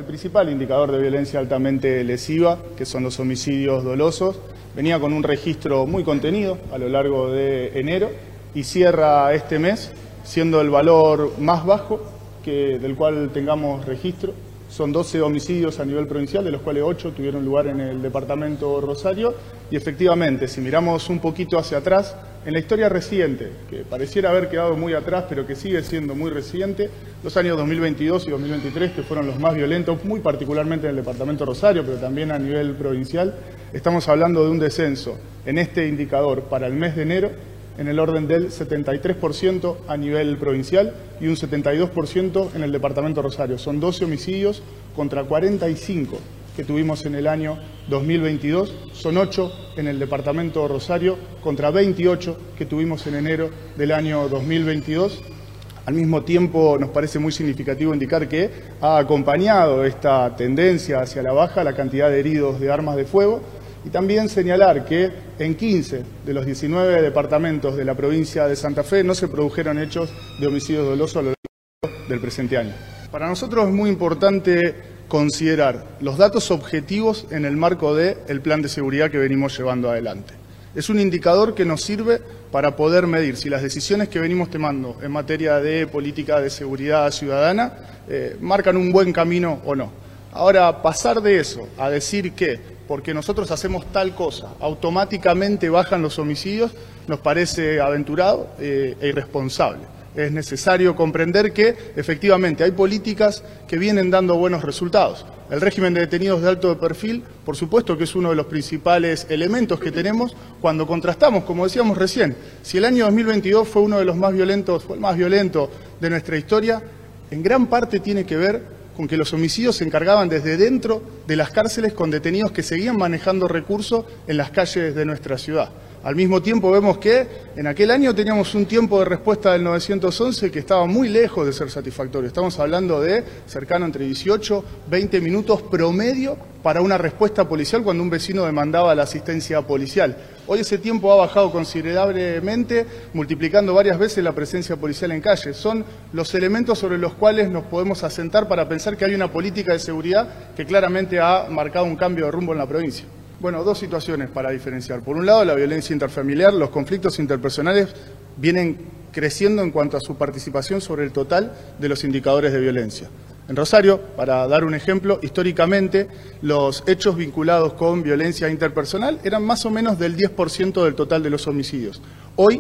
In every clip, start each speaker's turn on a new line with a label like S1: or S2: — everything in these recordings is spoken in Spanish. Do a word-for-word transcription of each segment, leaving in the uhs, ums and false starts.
S1: principal indicador de violencia altamente lesiva, que son los homicidios dolosos, venía con un registro muy contenido a lo largo de enero y cierra este mes siendo el valor más bajo que, del cual tengamos registro. Son doce homicidios a nivel provincial, de los cuales ocho tuvieron lugar en el departamento Rosario. Y efectivamente, si miramos un poquito hacia atrás, en la historia reciente, que pareciera haber quedado muy atrás, pero que sigue siendo muy reciente, los años dos mil veintidós y dos mil veintitrés, que fueron los más violentos, muy particularmente en el departamento Rosario, pero también a nivel provincial, estamos hablando de un descenso en este indicador para el mes de enero, en el orden del setenta y tres por ciento a nivel provincial y un setenta y dos por ciento en el departamento Rosario. Son doce homicidios contra cuarenta y cinco que tuvimos en el año dos mil veintidós, son ocho en el departamento Rosario contra veintiocho que tuvimos en enero del año dos mil veintidós. Al mismo tiempo, nos parece muy significativo indicar que ha acompañado esta tendencia hacia la baja la cantidad de heridos de armas de fuego. Y también señalar que en quince de los diecinueve departamentos de la provincia de Santa Fe no se produjeron hechos de homicidio doloso a lo largo del presente año. Para nosotros es muy importante considerar los datos objetivos en el marco del plan de seguridad que venimos llevando adelante. Es un indicador que nos sirve para poder medir si las decisiones que venimos tomando en materia de política de seguridad ciudadana eh, marcan un buen camino o no. Ahora, pasar de eso a decir que porque nosotros hacemos tal cosa, automáticamente bajan los homicidios, nos parece aventurado eh, e irresponsable. Es necesario comprender que, efectivamente, hay políticas que vienen dando buenos resultados. El régimen de detenidos de alto perfil, por supuesto que es uno de los principales elementos que tenemos cuando contrastamos, como decíamos recién, si el año dos mil veintidós fue uno de los más violentos, fue el más violento de nuestra historia, en gran parte tiene que ver con que los homicidios se encargaban desde dentro de las cárceles con detenidos que seguían manejando recursos en las calles de nuestra ciudad. Al mismo tiempo vemos que en aquel año teníamos un tiempo de respuesta del nueve once que estaba muy lejos de ser satisfactorio. Estamos hablando de cercano entre dieciocho, veinte minutos promedio para una respuesta policial cuando un vecino demandaba la asistencia policial. Hoy ese tiempo ha bajado considerablemente, multiplicando varias veces la presencia policial en calle. Son los elementos sobre los cuales nos podemos asentar para pensar que hay una política de seguridad que claramente ha marcado un cambio de rumbo en la provincia. Bueno, dos situaciones para diferenciar. Por un lado, la violencia interfamiliar, los conflictos interpersonales vienen creciendo en cuanto a su participación sobre el total de los indicadores de violencia. En Rosario, para dar un ejemplo, históricamente los hechos vinculados con violencia interpersonal eran más o menos del diez por ciento del total de los homicidios. Hoy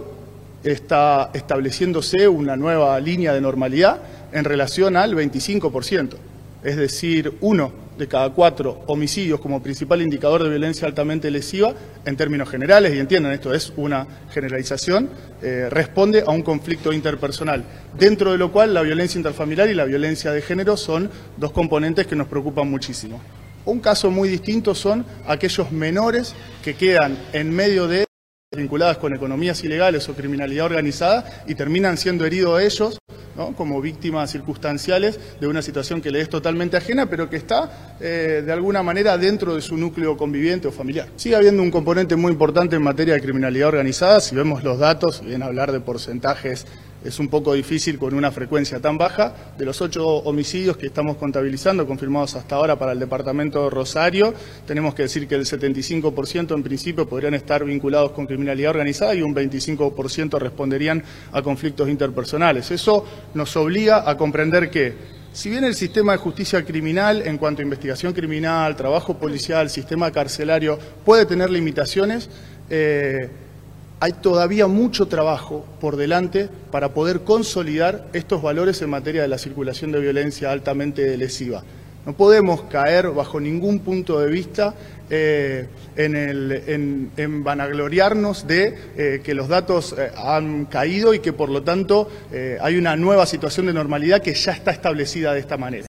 S1: está estableciéndose una nueva línea de normalidad en relación al veinticinco por ciento. Es decir, uno de cada cuatro homicidios como principal indicador de violencia altamente lesiva, en términos generales, y entiendan, esto es una generalización, eh, responde a un conflicto interpersonal, dentro de lo cual la violencia interfamiliar y la violencia de género son dos componentes que nos preocupan muchísimo. Un caso muy distinto son aquellos menores que quedan en medio de vinculadas con economías ilegales o criminalidad organizada y terminan siendo heridos ellos, ¿no?, como víctimas circunstanciales de una situación que le es totalmente ajena, pero que está eh, de alguna manera dentro de su núcleo conviviente o familiar. Sigue habiendo un componente muy importante en materia de criminalidad organizada. Si vemos los datos, si bien hablar de porcentajes es un poco difícil con una frecuencia tan baja, de los ocho homicidios que estamos contabilizando, confirmados hasta ahora para el departamento de Rosario, tenemos que decir que el setenta y cinco por ciento en principio podrían estar vinculados con criminalidad organizada y un veinticinco por ciento responderían a conflictos interpersonales. Eso nos obliga a comprender que, si bien el sistema de justicia criminal, en cuanto a investigación criminal, trabajo policial, sistema carcelario, puede tener limitaciones, eh, hay todavía mucho trabajo por delante para poder consolidar estos valores en materia de la circulación de violencia altamente lesiva. No podemos caer bajo ningún punto de vista eh, en, el, en, en vanagloriarnos de eh, que los datos eh, han caído y que por lo tanto eh, hay una nueva situación de normalidad que ya está establecida de esta manera.